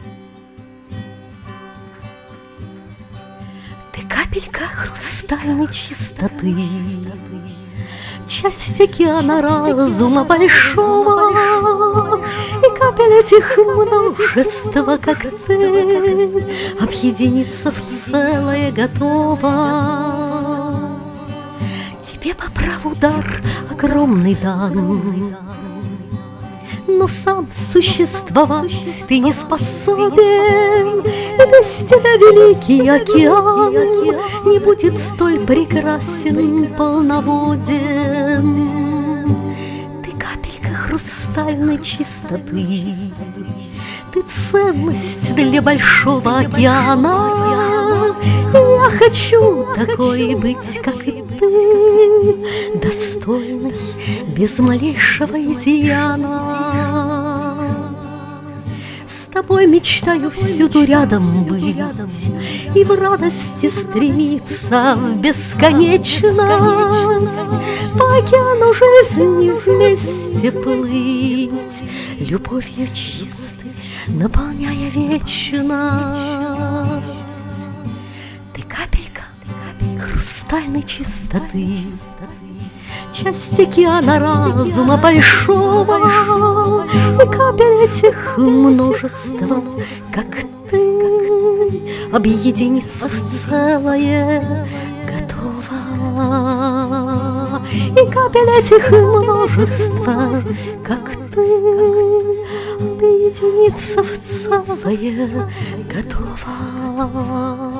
Ты капелька хрустальной чистоты, часть океана разума большого, и капель этих множества, как ты, объединиться в целое готова. Тебе по праву дар огромный дан, но сам существовать ты не способен, и без тебя великий океан не будет столь прекрасен, полноводен. Ты капелька хрустальной чистоты, ты ценность для большого океана. Я хочу такой быть, как и ты, достойный, без малейшего изъяна. С тобой мечтаю всюду рядом быть и в радости стремиться в бесконечность, по океану жизни вместе плыть, любовью чистой наполняя вечность. Ты капелька хрустальной чистоты, часть океана разума большого, и капель этих множества, как ты, объединиться в целое готова. И капель этих множества, как ты, объединиться в целое готова.